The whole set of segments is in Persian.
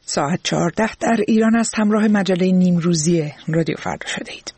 ساعت 14 در ایران است. همراه مجله نیمروزی رادیو فردا شده اید.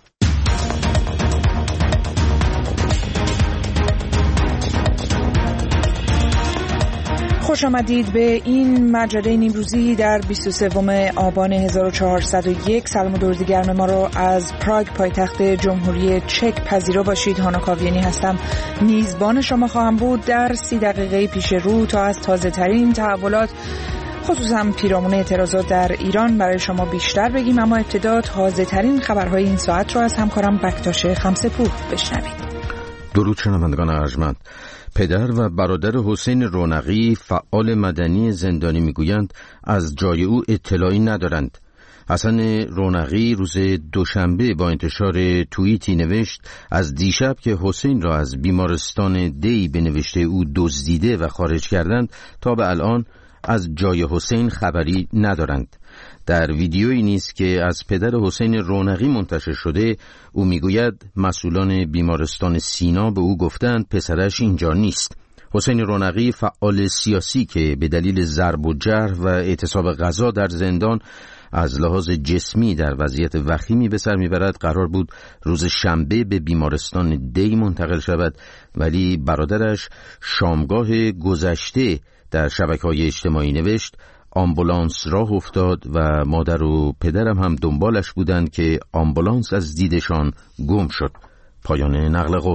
خوش آمدید به این مجله نیمروزی در 23 آبان 1401. سلام و درود گرم ما رو از پراگ پایتخت جمهوری چک پذیرا باشید. هانا کاویانی هستم، میزبان شما خواهم بود در 30 دقیقه پیش رو تا از تازه ترین تحولات خصوصا پیرامون اعتراضات در ایران برای شما بیشتر بگیم، اما ابتدا تازه ترین خبرهای این ساعت رو از همکارم بکتاش خمسه‌پور بشنوید. درود شنوندگان ارجمند. پدر و برادر حسین رونقی فعال مدنی زندانی میگویند از جای او اطلاعی ندارند. حسن رونقی روز دوشنبه با انتشار توییتی نوشت از دیشب که حسین را از بیمارستان دی به نوشته او دزدیده و خارج کردند تا به الان از جای حسین خبری ندارند. در ویدیویی نیز که از پدر حسین رونقی منتشر شده او میگوید مسئولان بیمارستان سینا به او گفتند پسرش اینجا نیست. حسین رونقی فعال سیاسی که به دلیل ضرب و جرح و اعتصاب غذا در زندان از لحاظ جسمی در وضعیت وخیمی به سر میبرد قرار بود روز شنبه به بیمارستان دی منتقل شود، ولی برادرش شامگاه گذشته در شبکه‌های اجتماعی نوشت آمبولانس راه افتاد و مادر و پدرم هم دنبالش بودند که آمبولانس از دیدشان گم شد. پایان نقل قول.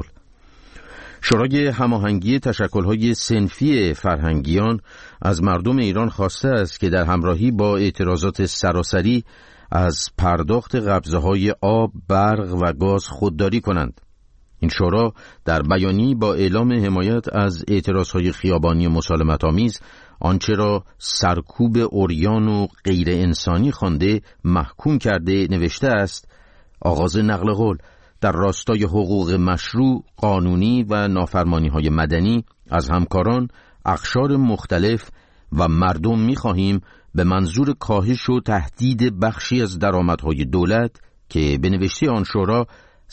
شورای هماهنگی تشکل‌های صنفی فرهنگیان از مردم ایران خواسته است که در همراهی با اعتراضات سراسری از پرداخت قبضه‌های آب، برق و گاز خودداری کنند. این شورا در بیانیه‌ای با اعلام حمایت از اعتراضهای خیابانی مسالمت‌آمیز آنچه را سرکوب عریان و غیر انسانی خوانده محکوم کرده نوشته است: آغاز نقل قول. در راستای حقوق مشروع، قانونی و نافرمانی‌های مدنی از همکاران، اقشار مختلف و مردم می‌خواهیم به منظور کاهش و تهدید بخشی از درآمدهای دولت که به نوشته آن شورا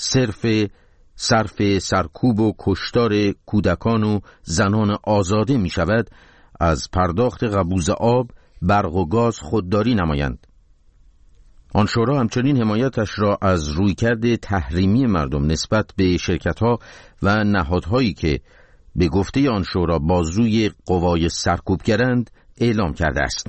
صرف سرکوب و کشتار کودکان و زنان آزاده می شود، از پرداخت قبوز آب، برق و گاز خودداری نمایند. آن شورا همچنین حمایتش را از رویکرد تحریمی مردم نسبت به شرکت‌ها و نهادهایی که به گفته آن شورا بازوی قوای سرکوبگرند اعلام کرده است.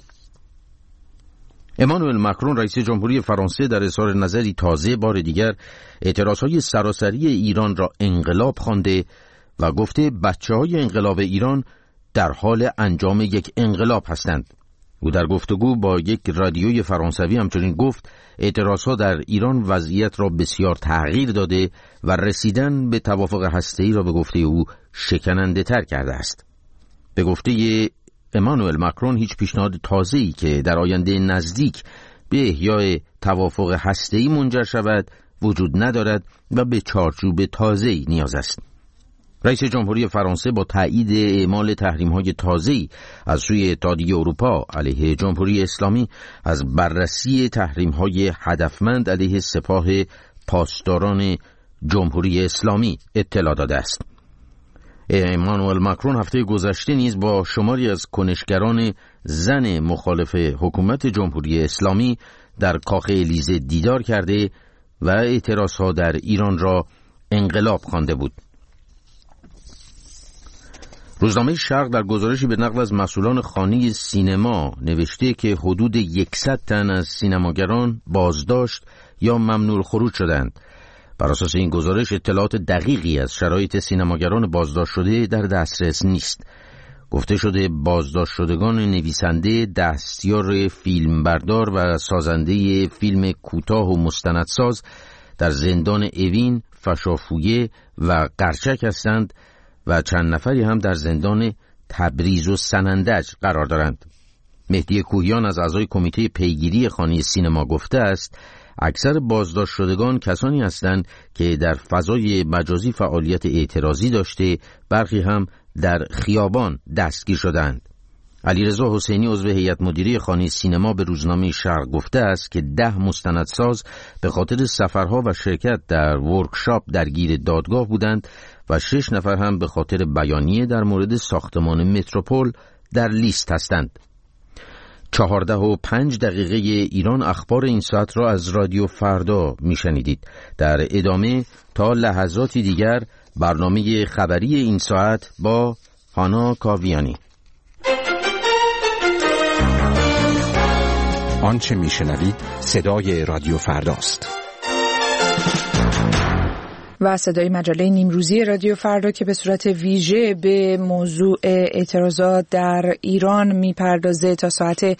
امانوئل ماکرون رئیس جمهوری فرانسه در اظهار نظری تازه بار دیگر اعتراضهای سراسری ایران را انقلاب خوانده و گفته بچه‌های انقلاب ایران در حال انجام یک انقلاب هستند. او در گفتگو با یک رادیوی فرانسوی همچنین گفت اعتراضها در ایران وضعیت را بسیار تغییر داده و رسیدن به توافق هسته‌ای را به گفته او شکننده تر کرده است. به گفته امانوئل ماکرون هیچ پیشنهاد تازه‌ای که در آینده نزدیک به احیای توافق هسته‌ای منجر شود وجود ندارد و به چارچوب تازه‌ای نیاز است. رئیس جمهوری فرانسه با تایید اعمال تحریم‌های تازه‌ای از سوی اتحادیه اروپا علیه جمهوری اسلامی از بررسی تحریم‌های هدفمند علیه سپاه پاسداران جمهوری اسلامی اطلاع داده است. امانوئل ماکرون هفته گذشته نیز با شماری از کنشگران زن مخالف حکومت جمهوری اسلامی در کاخ الیزه دیدار کرده و اعتراضها در ایران را انقلاب خوانده بود. روزنامه شرق در گزارشی به نقل از مسئولان خانه سینما نوشته که حدود 100 تن از سینماگران بازداشت یا ممنوع الخروج شدند. بر اساس این گزارش اطلاعات دقیقی از شرایط سینماگران بازداشت شده در دسترس نیست. گفته شده بازداشت شدگان نویسنده، دستیار فیلمبردار و سازنده فیلم کوتاه و مستندساز در زندان اوین، فشافویه و قرچک هستند و چند نفری هم در زندان تبریز و سنندج قرار دارند. مهدی کوهیان از اعضای کمیته پیگیری خانه سینما گفته است اکثر بازداشت شدگان کسانی هستند که در فضای مجازی فعالیت اعتراضی داشته، برخی هم در خیابان دستگیر شدند. علیرضا حسینی عضو هیئت مدیره خانه سینما به روزنامه شرق گفته است که 10 مستندساز به خاطر سفرها و شرکت در ورکشاپ درگیر دادگاه بودند و 6 نفر هم به خاطر بیانیه در مورد ساختمان متروپول در لیست هستند. 14:05 ایران اخبار این ساعت را از رادیو فردا میشنیدید. در ادامه تا لحظاتی دیگر برنامه خبری این ساعت با هانا کاویانی. آنچه میشنوید صدای رادیو فرداست و صدای مجله نیمروزی رادیو فردا که به صورت ویژه به موضوع اعتراضات در ایران میپردازه. تا ساعت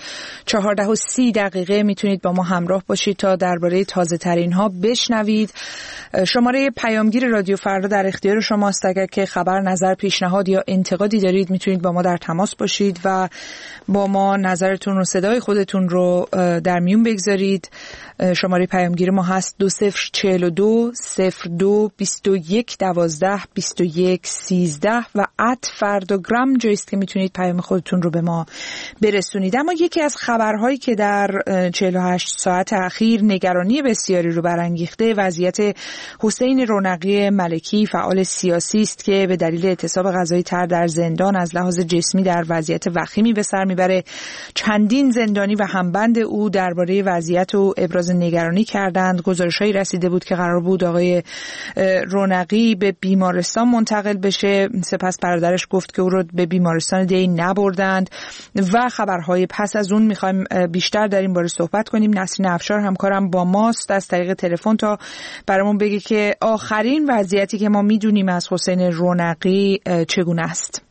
14:30 میتونید با ما همراه باشید تا درباره تازه ترین ها بشنوید. شماره پیامگیر رادیو فردا در اختیار شماست. اگر که خبر، نظر، پیشنهاد یا انتقادی دارید میتونید با ما در تماس باشید و با ما نظرتون و صدای خودتون رو در میون بگذارید. شماره پیامگیر ما هست 2042 02 21 12 21 13 و @فرداگرام جاییست که میتونید پیام خودتون رو به ما برسونید. اما یکی از خبرهایی که در 48 ساعت اخیر نگرانی بسیاری رو برانگیخته وضعیت حسین رونقی ملکی، فعال سیاسی است که به دلیل اعتصاب غذایی تر در زندان از لحاظ جسمی در وضعیت وخیمی به سر میبره. چندین زندانی و همبند او درباره وضعیت او ابراز نگرانی کردند. گزارش‌هایی رسیده بود که قرار بود آقای رونقی به بیمارستان منتقل بشه، سپس برادرش گفت که او رو به بیمارستان دی نبردند و خبرهای پس از اون. میخوایم بیشتر در این باره صحبت کنیم. نسرین افشار همکارم با ماست از طریق تلفن تا برامون بگه که آخرین وضعیتی که ما میدونیم از حسین رونقی چگونه است.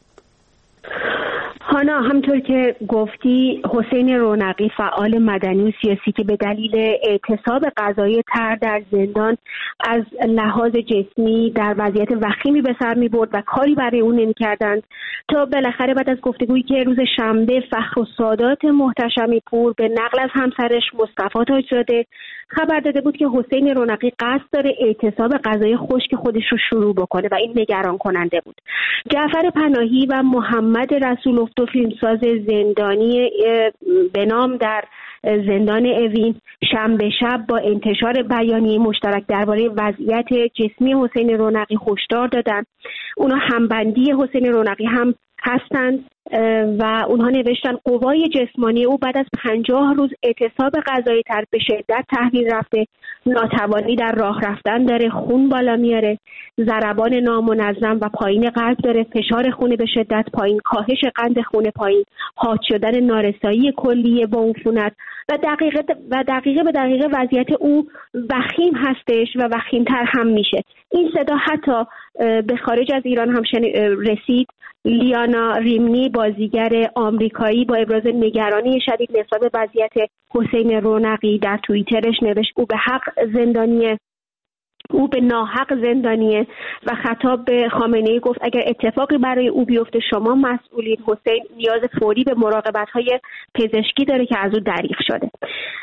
هانا، همطور که گفتی، حسین رونقی فعال مدنی و سیاسی که به دلیل اعتصاب غذایی تر در زندان از لحاظ جسمی در وضعیت وخیمی به سر می برد و کاری برای اون نمی کردند تا بالاخره بعد از گفتگویی که روز شنبه فخرالسادات محتشمی پور به نقل از همسرش مصطفی تاج‌زاده خبر داده بود که حسین رونقی قصد داره اعتصاب غذای خشک خودش رو شروع بکنه و این نگران کننده بود. جعفر پناهی و محمد رسولوف، دو فیلمساز زندانی به نام در زندان اوین، شنبه شب با انتشار بیانیه مشترک درباره وضعیت جسمی حسین رونقی هشدار دادند. اونا همبندی حسین رونقی هم هستند و اونها نوشتن قوای جسمانی او بعد از 50 روز اعتصاب غذایی تر به شدت تحلیل رفته، ناتوانی در راه رفتن داره، خون بالا میاره، ضربان نامنظم و پایین قلب داره، فشار خون به شدت پایین، کاهش قند خون پایین، حاد شدن نارسایی کلیه با عفونت و دقیقه به دقیقه وضعیت او وخیم هستش و وخیم‌تر هم میشه. این صدا حتی به خارج از ایران هم رسید. لیانا ریمنی، بازیگر آمریکایی، با ابراز نگرانی شدید نسبت به وضعیت حسین رونقی در توییترش نوشت او به حق زندانیه، او به ناحق زندانیه و خطاب به خامنه‌ای گفت اگر اتفاقی برای او بیفته شما مسئولین. حسین نیاز فوری به مراقبت‌های پزشکی داره که از او دریغ شده.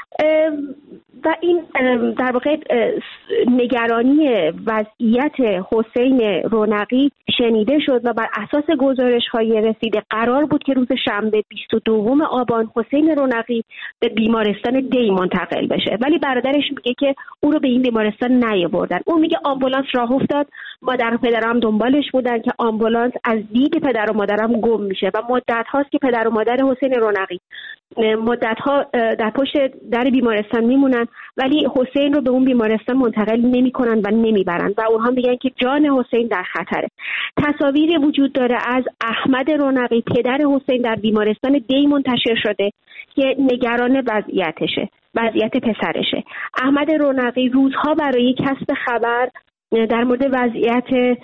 و این در واقع نگرانی وضعیت حسین رونقی شنیده شد و بر اساس گزارش‌های رسیده قرار بود که روز شنبه 22 آبان حسین رونقی به بیمارستان دی منتقل بشه، ولی برادرش میگه که او رو به این بیمارستان نیاوردن. اون میگه آمبولانس راه افتاد، مادر و پدرم دنبالش بودن که آمبولانس از دید پدر و مادرم گم میشه و مدت هاست که پدر و مادر حسین رونقی مدت ها در پشت در بیمارستان میمونن ولی حسین رو به اون بیمارستان منتقل نمیکنن و نمیبرن و اونها میگن که جان حسین در خطره. تصاویری وجود داره از احمد رونقی پدر حسین در بیمارستان دی منتشر شده که نگران وضعیتشه، وضعیت پسرشه. احمد رونقی روزها برای کسب خبر در مورد وضعیت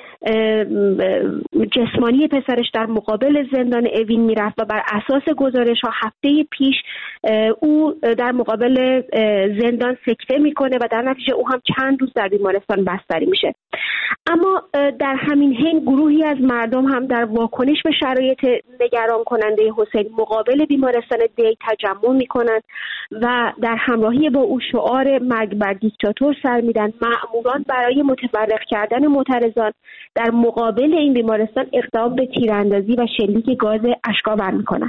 جسمانی پسرش در مقابل زندان اوین میرفت و بر اساس گزارش ها هفته پیش او در مقابل زندان سکته میکنه و در نتیجه او هم چند روز در بیمارستان بستری میشه. اما در همین حین گروهی از مردم هم در واکنش به شرایط نگران کننده حسین مقابل بیمارستان دی تجمع میکنند و در همراهی با او شعار مرگ بر دیکتاتور سر میدن. مأموران برای متفرق کردن معترضان در مقابل این بیمارستان اقدام به تیراندازی و شلیک گاز اشک‌آور میکنند.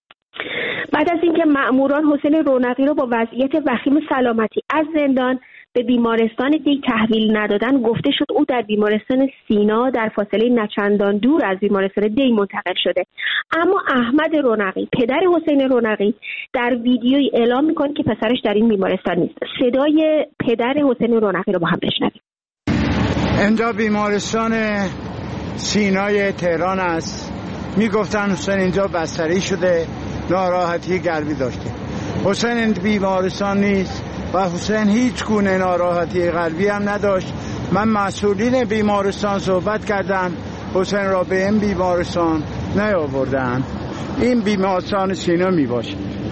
بعد از اینکه مأموران حسین رونقی را با وضعیت وخیم سلامتی از زندان به بیمارستان دی تحویل ندادن، گفته شد او در بیمارستان سینا در فاصله نچندان دور از بیمارستان دی منتقل شده. اما احمد رونقی، پدر حسین رونقی، در ویدیویی اعلام میکنه که پسرش در این بیمارستان نیست. صدای پدر حسین رونقی رو با هم بشنویم. اینجا بیمارستان سینای تهران است. میگفتن حسین اینجا بستری شده، ناراحتی قلبی داشته. حسین این بیمارستان نیست و حسین هیچ گونه ناراحتی قلبی هم نداشت. من مسئولین بیمارستان صحبت کردم، حسین را به این بیمارستان نیاوردن. این بیمارستان سینا می باشه.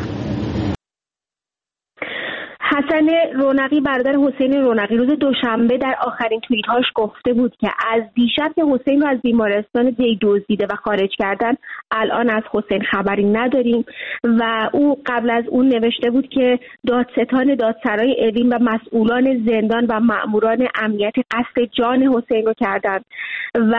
حسن رونقی برادر حسین رونقی روز دوشنبه در آخرین توییت‌هاش گفته بود که از دیشب که حسین رو از بیمارستان دی دزدیده و خارج کردن الان از حسین خبری نداریم و او قبل از اون نوشته بود که دادستان دادسرای اوین و مسئولان زندان و مأموران امنیتی قصد جان حسین رو کردن و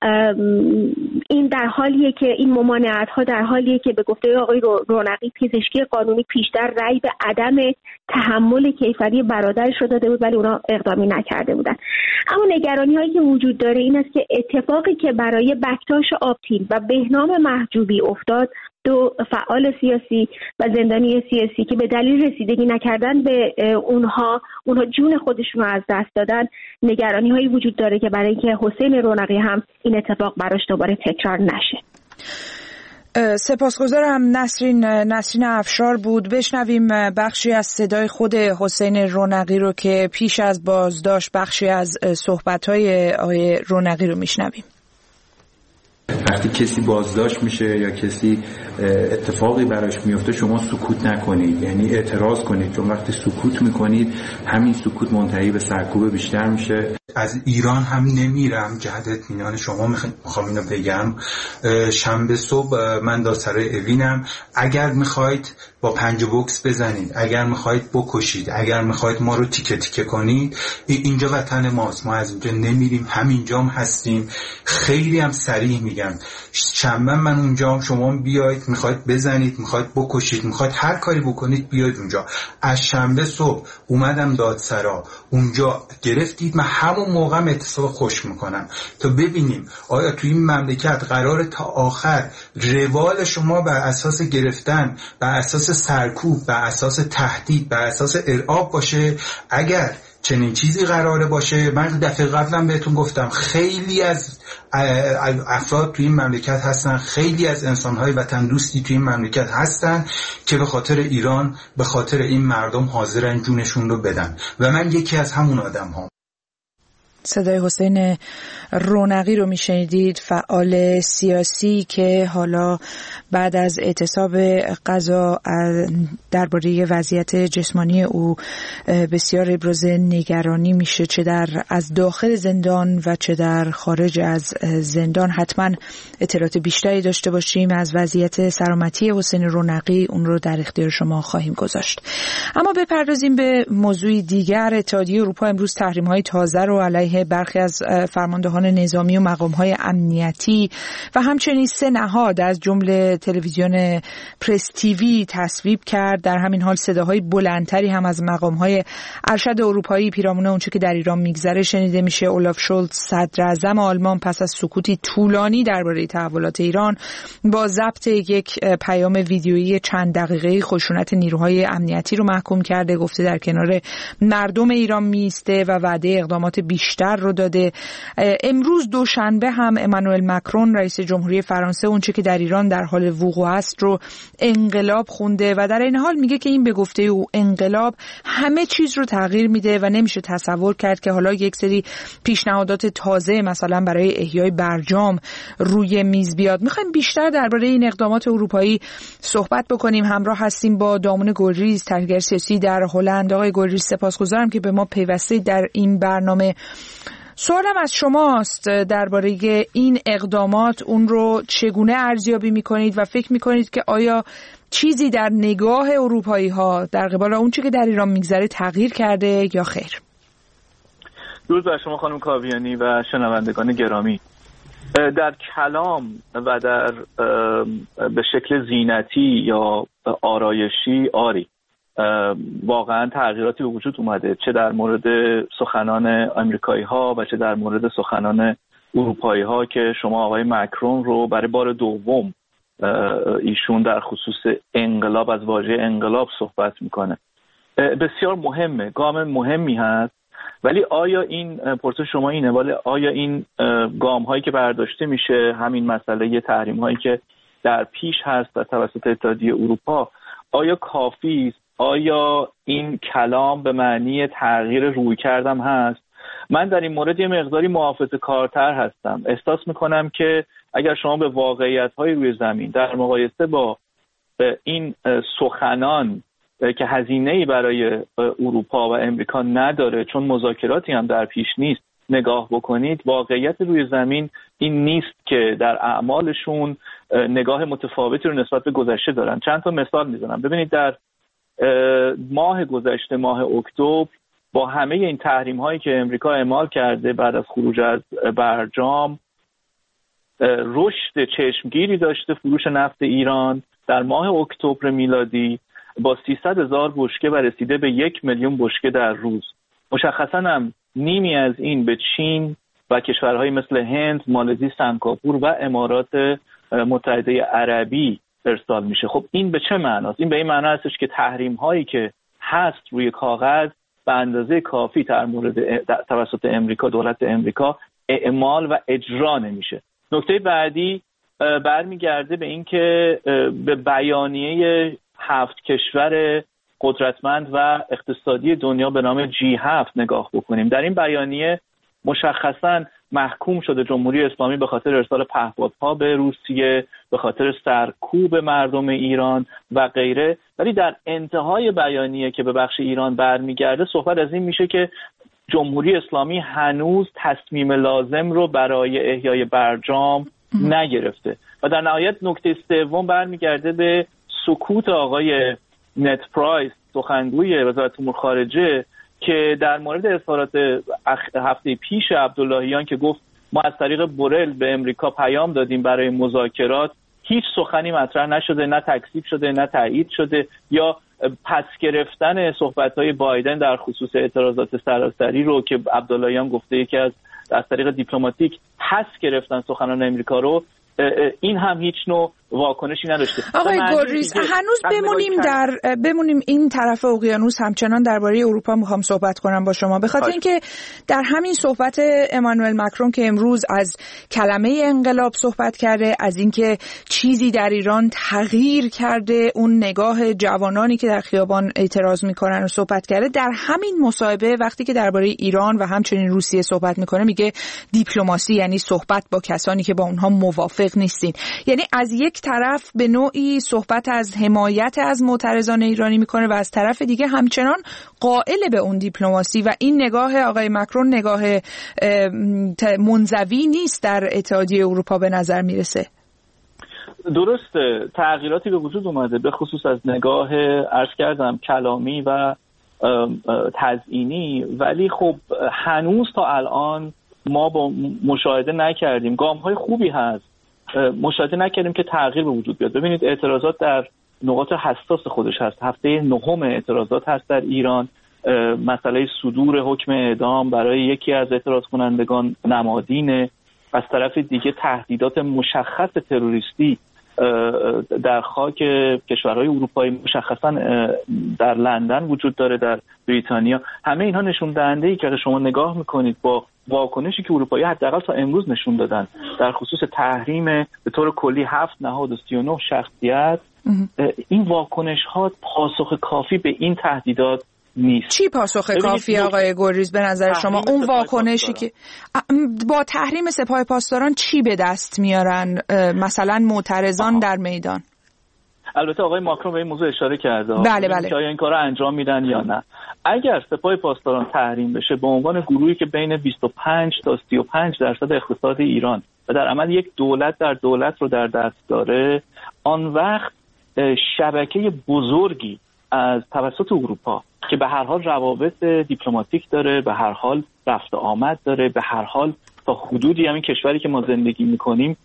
این در حالیه که این ممانعت‌ها در حالیه که به گفته آقای رونقی پزشکی قانونی پیشتر رأی به عدم تحمل کیفری برادرش رو داده بود ولی اونا اقدامی نکرده بودن. اما نگرانی هایی که وجود داره این است که اتفاقی که برای بکتاش آبتین و بهنام محجوبی افتاد، دو فعال سیاسی و زندانی سیاسی که به دلیل رسیدگی نکردن به اونها جون خودشون رو از دست دادن، نگرانی هایی وجود داره که برای اینکه حسین رونقی هم این اتفاق براش دوباره تکرار نشه. سپاسگزارم. نسرین افشار بود. بشنویم بخشی از صدای خود حسین رونقی رو که پیش از بازداشت بخشی از صحبت‌های آقای رونقی رو میشنویم. وقتی کسی بازداشت میشه یا کسی اتفاقی براش میفته شما سکوت نکنید، یعنی اعتراض کنید، چون وقتی سکوت میکنید همین سکوت منتهی به سرکوب بیشتر میشه. از ایران هم نمیرم جهت اطمینان شما میخوام اینو بگم. شنبه صبح من دادسرای اوینم. اگر میخواید با پنج بوکس بزنید، اگر میخواید بکشید، اگر میخواید ما رو تیکه تیکه کنید، اینجا وطن ماست، ما از اینجا نمیریم، همینجا هم هستیم. خیلی هم صریح میگم، شنبه من اونجا، شما بیاید، میخواید بزنید، میخواید بکشید، میخواید هر کاری بکنید بیاید اونجا. از شنبه صبح اومدم دادسرا، اونجا گرفتید، من همون موقع اعتصاب خوش میکنم تا ببینیم آیا توی این مملکت قراره تا آخر روال شما بر اساس گرفتن، بر اساس سرکوب، بر اساس تهدید، بر اساس ارعاب باشه. اگر چنین چیزی قراره باشه، من دفعه قبلم بهتون گفتم خیلی از افراد توی این مملکت هستن، خیلی از انسان‌های وطن دوستی توی این مملکت هستن که به خاطر ایران، به خاطر این مردم حاضرن جونشون رو بدن و من یکی از همون آدم‌هام. صدای حسین رونقی رو میشنیدید، فعال سیاسی که حالا بعد از اعتصاب قضا درباره وضعیت جسمانی او بسیار ابراز نگرانی میشه، چه از داخل زندان و چه در خارج از زندان. حتما اطلاعات بیشتری داشته باشیم از وضعیت سلامتی حسین رونقی، اون رو در اختیار شما خواهیم گذاشت. اما بپردازیم به موضوع دیگر. اتحادیه اروپا امروز تحریم‌های تازه رو علیه برخی از فرماندهان نظامی و مقام‌های امنیتی و همچنین 3 نهاد از جمله تلویزیون پرس تیوی تصویب کرد. در همین حال صداهای بلندتری هم از مقام‌های ارشد اروپایی پیرامون اونچه که در ایران میگذره شنیده میشه. اولاف شولز صدر اعظم آلمان پس از سکوتی طولانی درباره تحولات ایران با ضبط یک پیام ویدیویی چند دقیقه‌ای خشونت نیروهای امنیتی رو محکوم کرده. گفته در کنار مردم ایران میسته و وعده اقدامات بیشتر رو داده. امروز دوشنبه هم امانوئل مکرون رئیس جمهوری فرانسه اونچه که در ایران در حال وقوع است رو انقلاب خونده و در این حال میگه که این به گفته او انقلاب همه چیز رو تغییر میده و نمیشه تصور کرد که حالا یک سری پیشنهادات تازه مثلا برای احیای برجام روی میز بیاد. میخوایم بیشتر درباره این اقدامات اروپایی صحبت بکنیم. همراه هستیم با دامون گلریز، تحلیلگر سیاسی در هلند. آقای گلریز سپاسگزارم که به ما پیوسته در این برنامه. سوالم از شماست درباره این اقدامات، اون رو چگونه ارزیابی میکنید و فکر میکنید که آیا چیزی در نگاه اروپایی ها در قبال اون چی که در ایران میگذره تغییر کرده یا خیر؟ درود بر شما خانم کاویانی و شنوندگان گرامی. در کلام و در به شکل زینتی یا آرایشی آری، واقعا تغییراتی به وجود اومده، چه در مورد سخنان آمریکایی ها و چه در مورد سخنان اروپایی ها که شما آقای مکرون رو برای بار دوم ایشون در خصوص انقلاب، از واژه انقلاب صحبت میکنه. بسیار مهمه، گام مهمی هست، ولی آیا این پرسش شما اینه، ولی آیا این گام هایی که برداشته میشه، همین مسئله تحریم هایی که در پیش هست در توسط اتحادیه اروپا، آیا کافی است؟ آیا این کلام به معنی تغییر روی کردم هست؟ من در این مورد یه مقداری محافظه‌کارتر هستم. احساس میکنم که اگر شما به واقعیت‌های روی زمین در مقایسه با این سخنان که هزینه‌ای برای اروپا و امریکا نداره، چون مذاکراتی هم در پیش نیست، نگاه بکنید، واقعیت روی زمین این نیست که در اعمالشون نگاه متفاوتی رو نسبت به گذشته دارن. چند تا مثال میزنم. ببینید در ماه گذشته، ماه اکتبر، با همه این تحریم هایی که امریکا اعمال کرده بعد از خروج از برجام، رشد چشمگیری داشته فروش نفت ایران در ماه اکتبر میلادی با 300,000 بشکه و رسیده به 1,000,000 بشکه در روز. مشخصاً هم نیمی از این به چین و کشورهای مثل هند، مالزی، سنگاپور و امارات متحده عربی ارسال میشه. خب این به چه معناست؟ این به این معنی هستش که تحریم هایی که هست روی کاغذ به اندازه کافی در مورد توسط امریکا، دولت امریکا، اعمال و اجرا نمیشه. نکته بعدی برمیگرده به این که به بیانیه 7 کشور قدرتمند و اقتصادی دنیا به نام G7 نگاه بکنیم. در این بیانیه مشخصاً محکوم شده جمهوری اسلامی به خاطر ارسال پهپادها به روسیه، به خاطر سرکوب مردم ایران و غیره، ولی در انتهای بیانیه که به بخش ایران برمیگرده صحبت از این میشه که جمهوری اسلامی هنوز تصمیم لازم رو برای احیای برجام نگرفته. و در نهایت نکته سوم برمیگرده به سکوت آقای نت پرایس، سخنگوی وزارت امور خارجه، که در مورد اظهارات هفته پیش عبداللهیان که گفت ما از طریق بورل به امریکا پیام دادیم برای مذاکرات، هیچ سخنی مطرح نشده، نه تکذیب شده، نه تایید شده، یا پس گرفتن صحبت‌های بایدن در خصوص اعتراضات سراسری رو که عبداللهیان گفته یکی از طریق دیپلماتیک پس گرفتن سخنان امریکا رو، این هم هیچ نوع واکنشی نداشته. آقای گلریز، هنوز بمونیم این طرف اقیانوس، همچنان درباره اروپا میخوام صحبت کنم با شما، به خاطر اینکه در همین صحبت امانوئل مکرون که امروز از کلمه انقلاب صحبت کرده، از اینکه چیزی در ایران تغییر کرده، اون نگاه جوانانی که در خیابان اعتراض میکنن رو صحبت کرده، در همین مصاحبه وقتی که درباره ایران و همچنین روسیه صحبت میکنه میگه دیپلماسی یعنی صحبت با کسانی که با اونها موافق نیستین. یعنی از یک طرف به نوعی صحبت از حمایت از معترضان ایرانی میکنه و از طرف دیگه همچنان قائل به اون دیپلماسی، و این نگاه آقای مکرون نگاه منزوی نیست در اتحادیه اروپا به نظر میرسه. درسته، تغییراتی به وجود اومده، به خصوص از نگاه عرض کردم کلامی و تزیینی، ولی خب هنوز تا الان ما با مشاهده نکردیم، گام‌های خوبی هست، مشاهده نکردیم که تغییر به وجود بیاد. ببینید اعتراضات در نقاط حساس خودش هست. هفته 9 اعتراضات هست در ایران. مسئله صدور حکم اعدام برای یکی از اعتراض کنندگان نمادینه. از طرف دیگه تهدیدات مشخص تروریستی در خاک کشورهای اروپایی، مشخصا در لندن وجود داره، در بریتانیا. همه اینها نشون دهنده ای که شما نگاه میکنید با واکنشی که اروپایی حداقل تا امروز نشون دادن در خصوص تحریم به طور کلی 7 نهاد و 39 شخصیت، این واکنش ها پاسخ کافی به این تهدیدات نیست. چی پاسخ کافی آقای گلریز به نظر شما؟ اون واکنشی که با تحریم سپاه پاسداران چی به دست میارن مثلا معترضان در میدان؟ البته آقای ماکرون به این موضوع اشاره کرده. بله. آیا این کارو انجام میدن یا نه؟ اگر سپاه پاسداران تحریم بشه به عنوان گروهی که بین 25 تا 35% اقتصاد ایران و در عمل یک دولت در دولت رو در دست داره، آن وقت شبکه بزرگی از توسط اروپا که به هر حال روابط دیپلماتیک داره، به هر حال رفت آمد داره، به هر حال تا حدودی همین کشوری که ما زندگی میکنیم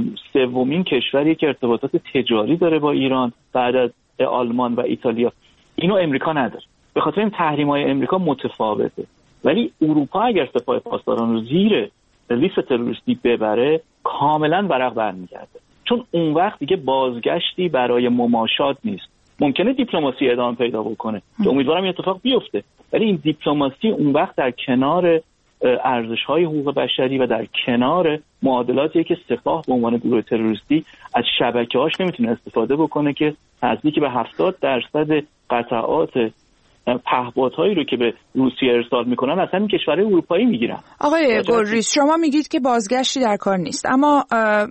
سومین کشوری که ارتباطات تجاری داره با ایران بعد از آلمان و ایتالیا، اینو امریکا نداره. به خاطر این تحریم‌های امریکا متفاوته. ولی اروپا اگر سپاه پاسداران رو زیر لیست تروریستی ببره کاملا ورق برمیگرده، چون اون وقت دیگه بازگشتی برای مماشات نیست. ممکنه دیپلماسی ادامه پیدا بکنه که امیدوارم این اتفاق بیفته، ولی این دیپلماسی اون وقت در کنار ارزش‌های حقوق بشری و در کنار معادلاتیه که سپاه به عنوان گروه تروریستی از شبکه‌هاش نمیتونه استفاده بکنه که نزدیک به 70% قطعات پهپادهایی رو که به روسیه ارسال میکنن اصلا این کشورهای اروپایی میگیرن. آقای گلریز شما میگید که بازگشتی در کار نیست، اما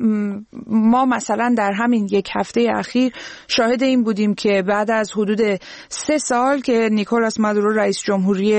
ما مثلا در همین یک هفته اخیر شاهد این بودیم که بعد از حدود 3 سال که نیکولاس مادورو رئیس جمهوری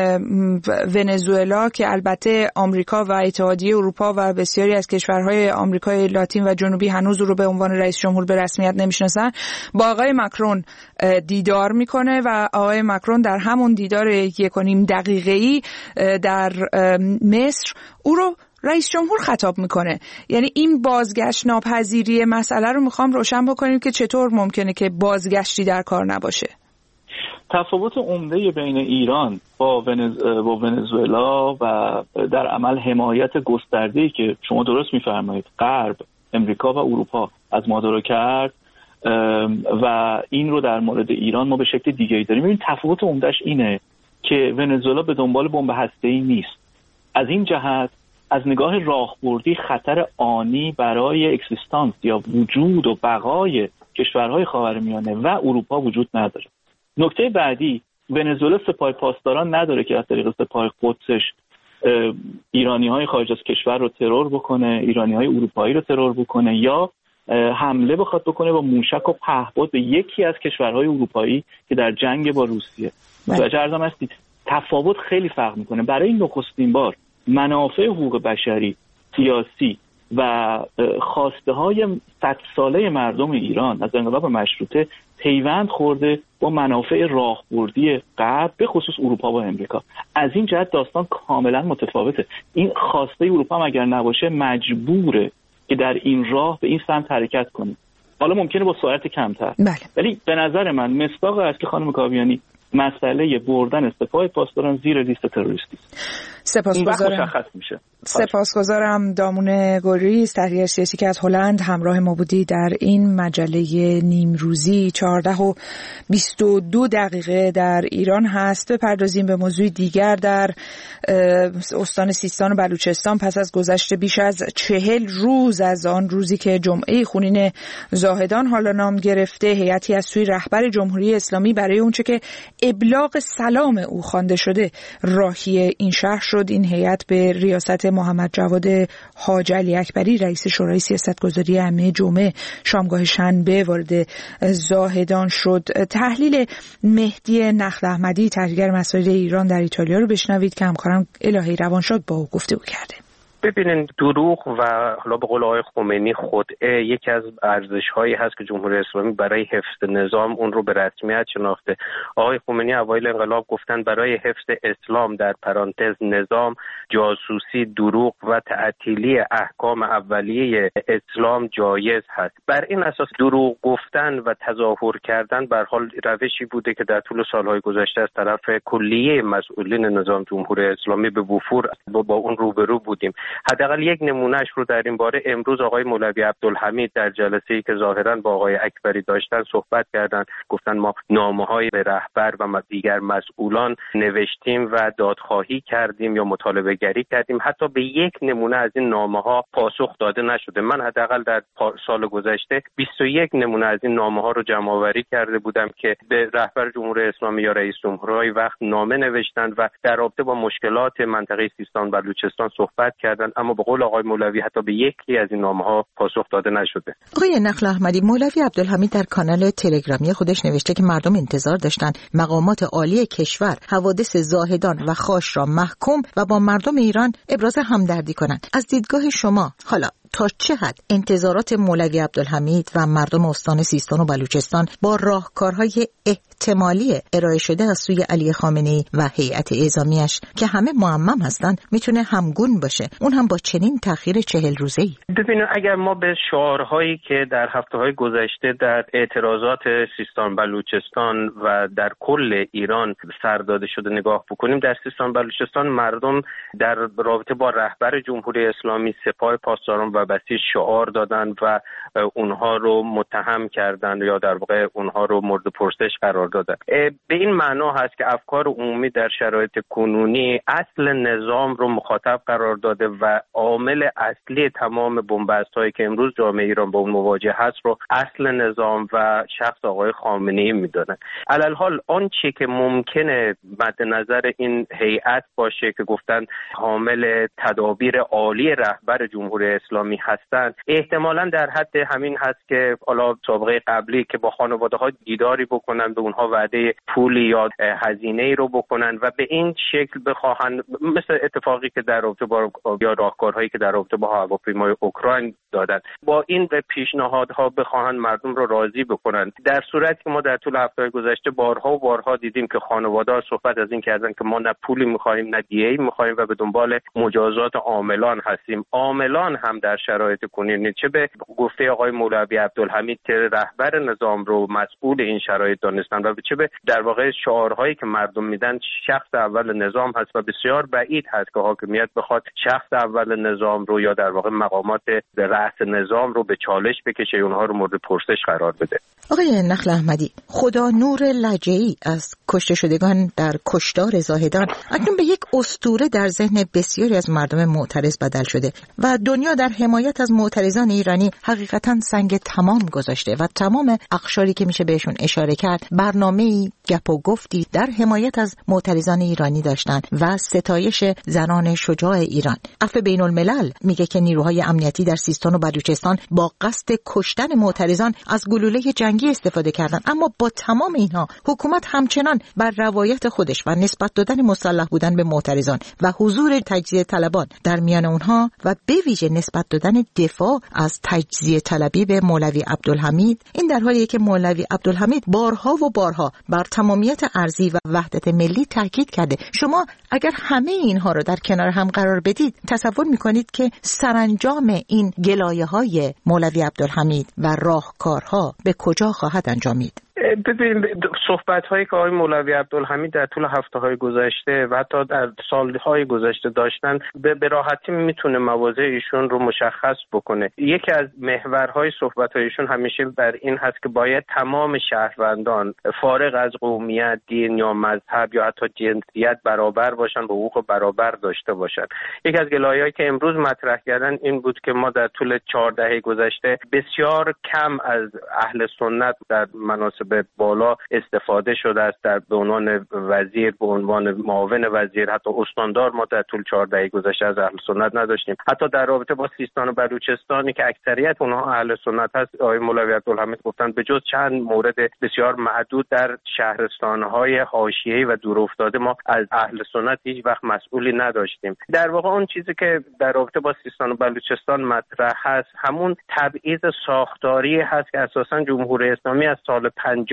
ونزوئلا که البته آمریکا و اتحادیه اروپا و بسیاری از کشورهای آمریکای لاتین و جنوبی هنوز او رو به عنوان رئیس جمهور به رسمیت نمیشناسن، با آقای ماکرون دیدار میکنه و آقای ماکرون در همون دیدار 1.5 دقیقه‌ای در مصر او رو رئیس جمهور خطاب میکنه. یعنی این بازگشت ناپذیری مسئله رو میخوام روشن بکنیم که چطور ممکنه که بازگشتی در کار نباشه. تفاوت عمده بین ایران با ونزوئلا و در عمل حمایت گسترده‌ای که شما درست میفرمایید غرب، امریکا و اروپا از مادورو کرد و این رو در مورد ایران ما به شکل دیگه‌ای داریم. این تفاوت عمدهش اینه که ونزوئلا به دنبال بمب هسته‌ای نیست. از این جهت از نگاه راهبردی خطر آنی برای اکزیستانس یا وجود و بقای کشورهای خاورمیانه و اروپا وجود نداره. نکته بعدی، ونزوئلا سپاه پاسداران نداره که از طریق سپاه قدسش ایرانی‌های خارج از کشور رو ترور بکنه، ایرانی‌های اروپایی رو ترور بکنه یا حمله بخواد بکنه با موشک و پهپاد به یکی از کشورهای اروپایی که در جنگ با روسیه. متوجه عرضم هستید؟ تفاوت خیلی فرق میکنه. برای این نخستین بار منافع حقوق بشری، سیاسی و خواسته های 100 ساله مردم ایران از انقلاب مشروطه پیوند خورده با منافع راهبردی غرب به خصوص اروپا و امریکا. از این جهت داستان کاملا متفاوته. این خواسته اروپا هم اگر نباشه مجبوره که در این راه به این سمت حرکت کنه. حالا ممکنه با سرعت کمتر. ولی به نظر من مصداق است که خانم کاویانی مسئله بردن سپاه پاسداران زیر لیست تروریستی سپاسگزارم دامون گلریز، تحلیلگر سیاسی که از هلند همراه ما بودی در این مجله نیمروزی. 14:22 در ایران هست. بپردازیم به موضوع دیگر. در استان سیستان و بلوچستان پس از گذشت بیش از 40 روز از آن روزی که جمعه خونین زاهدان حالا نام گرفته، هیئتی از سوی رهبر جمهوری اسلامی برای اونچه که ابلاغ سلام او خوانده شده راهی این شهر شد. این هیئت به ریاست محمد جواد حاج علی اکبری رئیس شورای سیاستگذاری عمه جمعه شامگاه شنبه وارد زاهدان شد. تحلیل مهدی نخل احمدی، تحلیلگر مسائل ایران در ایتالیا رو بشنوید که همکارم الهی روانشاد با او گفتگو کرده. ببینید، دروغ و حالا به قول آقای خمینی خدعه یکی از ارزش‌هایی هست که جمهوری اسلامی برای حفظ نظام اون رو به رسمیت شناخته. آقای خمینی اوایل انقلاب گفتن برای حفظ اسلام در پرانتز نظام، جاسوسی، دروغ و تعطیلی احکام اولیه اسلام جایز هست. بر این اساس دروغ گفتن و تظاهر کردن به هر حال روشی بوده که در طول سالهای گذشته از طرف کلیه مسئولین نظام جمهوری اسلامی به وفور با اون روبرو بودیم. حداقل یک نمونهش رو در این باره امروز آقای مولوی عبدالحمید در جلسه‌ای که ظاهراً با آقای اکبری داشتن صحبت کردند. گفتن ما نامه‌های به رهبر و دیگر مسئولان نوشتیم و دادخواهی کردیم یا مطالبه گری کردیم. حتی به یک نمونه از این نامه‌ها پاسخ داده نشده. من حداقل در سال گذشته 21 نمونه از این نامه‌ها رو جمع‌آوری کرده بودم که به رهبر جمهوری اسلامی یا رئیس جمهورهای وقت نامه نوشتند و در رابطه با مشکلات منطقه سیستان و بلوچستان صحبت کردند، اما به قول آقای مولوی حتی به یکی از این نامه‌ها پاسخ داده نشده. آقای نخل احمدی، مولوی عبدالحمید در کانال تلگرامی خودش نوشته که مردم انتظار داشتند مقامات عالی کشور حوادث زاهدان و خاش را محکوم و با مردم ایران ابراز همدردی کنند. از دیدگاه شما حالا تا چه حد انتظارات مولوی عبدالحمید و مردم استان سیستان و بلوچستان با راهکارهای احتمالی ارائه شده از سوی علی خامنه‌ای و هیئت اعزامیش که همه معمم هستن میتونه همگون باشه، اون هم با چنین تأخیر 40 روزه‌ای؟ ببینید اگر ما به شعارهایی که در هفته‌های گذشته در اعتراضات سیستان بلوچستان و در کل ایران سر داده شده نگاه بکنیم، در سیستان بلوچستان مردم در رابطه با رهبر جمهوری اسلامی سپاه پاسداران و بسیج شعار دادن و اونها رو متهم کردن یا در واقع اونها رو مورد پرسش قرار دادن. به این معنا هست که افکار عمومی در شرایط کنونی اصل نظام رو مخاطب قرار داده و عامل اصلی تمام بنبست‌هایی که امروز جامعه ایران با اون مواجه هست رو اصل نظام و شخص آقای خامنه‌ای می‌دونن. علالحال آنچه که ممکنه مد نظر این هیئت باشه که گفتن حامل تدابیر عالی رهبر جمهوری اسلامی هستند، احتمالاً در حد همین هست که حالا سابقه قبلی که با خانواده‌ها دیداری بکنن، به اونها وعده پولی یا هزینه‌ای رو بکنن و به این شکل بخواهن، مثل اتفاقی که در رابطه با یا راهکارهایی که در رابطه با هواپیمای اوکراین دادن، با این به پیشنهادها بخواهن مردم رو راضی بکنن. در صورتی که ما در طول هفته‌های گذشته بارها و بارها دیدیم که خانواده‌ها صحبت از این کردن که ما نه پولی می‌خوایم نه دیه‌ای می‌خوایم و به دنبال مجازات عاملان هستیم. عاملان هم در شرایط کنونی چه به گفته آقای مولوی عبدالحمید که رهبر نظام رو مسئول این شرایط دانستن و چه به در واقع شعارهایی که مردم میدن شخص اول نظام هست و بسیار بعید هست که حاکمیت بخواد شخص اول نظام رو یا در واقع مقامات رأس نظام رو به چالش بکشه، اونها رو مورد پرسش قرار بده. آقای نخل احمدی، خدا نور لجعی از کشته شدگان در کشتار زاهدان اکنون به یک اسطوره در ذهن بسیاری از مردم معترض بدل شده و دنیا در حمایت از معترضان ایرانی حقیقتاً سنگ تمام گذاشته و تمام اقشاری که میشه بهشون اشاره کرد برنامه‌ای گپ و گفتی در حمایت از معترضان ایرانی داشتن و ستایش زنان شجاع ایران. عفو بین الملل میگه که نیروهای امنیتی در سیستان و بلوچستان با قصد کشتن معترضان از گلوله جنگی استفاده کردن، اما با تمام اینها حکومت همچنان بر روایت خودش و نسبت دادن مسلح بودن به معترضان و حضور تجزیه طلبان در میان اونها و به ویژه نسبت دادن دفاع از تجزیه طلبی به مولوی عبدالحمید، این در حالیه که مولوی عبدالحمید بارها و بارها بر تمامیت ارضی و وحدت ملی تاکید کرده. شما اگر همه اینها رو در کنار هم قرار بدید تصور میکنید که سرانجام این گلایه‌های مولوی عبدالحمید و راهکارها به کجا خواهد انجامید؟ ببینید صحبت‌هایی که آقای مولوی عبدالحمید در طول هفته‌های گذشته و حتی در سال‌های گذشته داشتن به راحتی میتونه مواضع ایشون رو مشخص بکنه. یکی از محورهای صحبت‌های ایشون همیشه بر این هست که باید تمام شهروندان فارغ از قومیت، دین یا مذهب یا حتی جنسیت برابر باشن، به حقوق برابر داشته باشن. یکی از گلایه‌هایی که امروز مطرح کردن این بود که ما در طول 4 دهه گذشته بسیار کم از اهل سنت در مناصب بالا استفاده شده است، در به عنوان وزیر، به عنوان معاون وزیر، حتی استاندار ما در طول 4 دهه گذشته از اهل سنت نداشتیم. حتی در رابطه با سیستان و بلوچستانی که اکثریت اونها اهل سنت هست، آقای مولوی عبدالحمید گفتن به جز چند مورد بسیار محدود در شهرستان‌های حاشیه‌ای و دورافتاده ما از اهل سنت هیچ وقت مسئولی نداشتیم. در واقع اون چیزی که در رابطه با سیستان و بلوچستان مطرح هست همون تبعیض ساختاری هست که اساساً جمهوری اسلامی از سال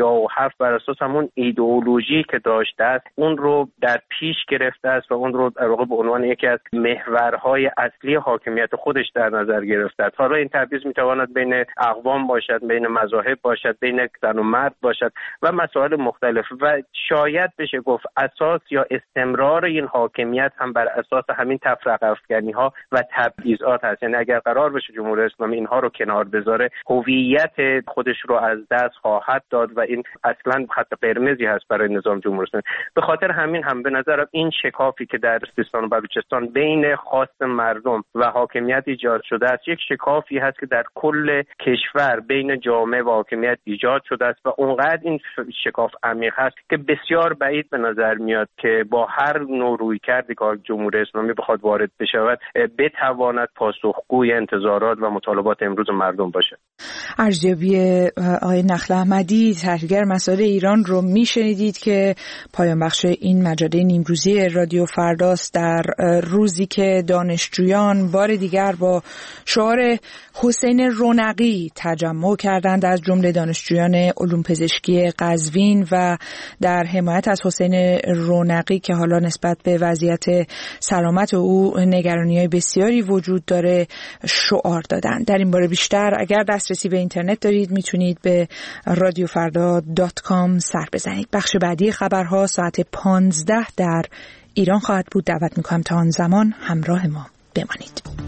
57 بر اساس همون ایدئولوژی که داشته است اون رو در پیش گرفته است و اون رو در واقع به عنوان یکی از محورهای اصلی حاکمیت خودش در نظر گرفته است. حالا این تبعیض میتواند بین اقوام باشد، بین مذاهب باشد، بین زن و مرد باشد و مسائل مختلف و شاید بشه گفت اساس یا استمرار این حاکمیت هم بر اساس همین تفرقه افکنی‌ها و تبعیضات هست. یعنی اگر قرار بشه جمهوری اسلامی اینها رو کنار بذاره، هویت خودش رو از دست خواهد داد و این اصلا خط قرمزی هست برای نظام جمهوری اسلامی. به خاطر همین هم به نظرم این شکافی که در سیستان و بلوچستان بین خواست مردم و حاکمیت ایجاد شده است یک شکافی هست که در کل کشور بین جامعه و حاکمیت ایجاد شده است و اونقدر این شکاف عمیق هست که بسیار بعید به نظر میاد که با هر نوع رویکردی که جمهوری اسلامی بخواد وارد بشود بتواند پاسخگوی انتظارات و مطالبات امروز مردم باشه. ارزیابی آقای نخل احمدی، تحلیلگر مسائل ایران رو میشنیدید که پایان بخش این مجله نیمروزی رادیو فرداست، در روزی که دانشجویان بار دیگر با شعار حسین رونقی تجمع کردند، از جمله دانشجویان علوم پزشکی قزوین، و در حمایت از حسین رونقی که حالا نسبت به وضعیت سلامت او نگرانی‌های بسیاری وجود داره شعار دادند. در این باره بیشتر اگر دسترسی به اینترنت دارید میتونید به radiofarda.com سر بزنید. بخش بعدی خبرها ساعت 15 در ایران خواهد بود. دعوت میکنم تا آن زمان همراه ما بمانید.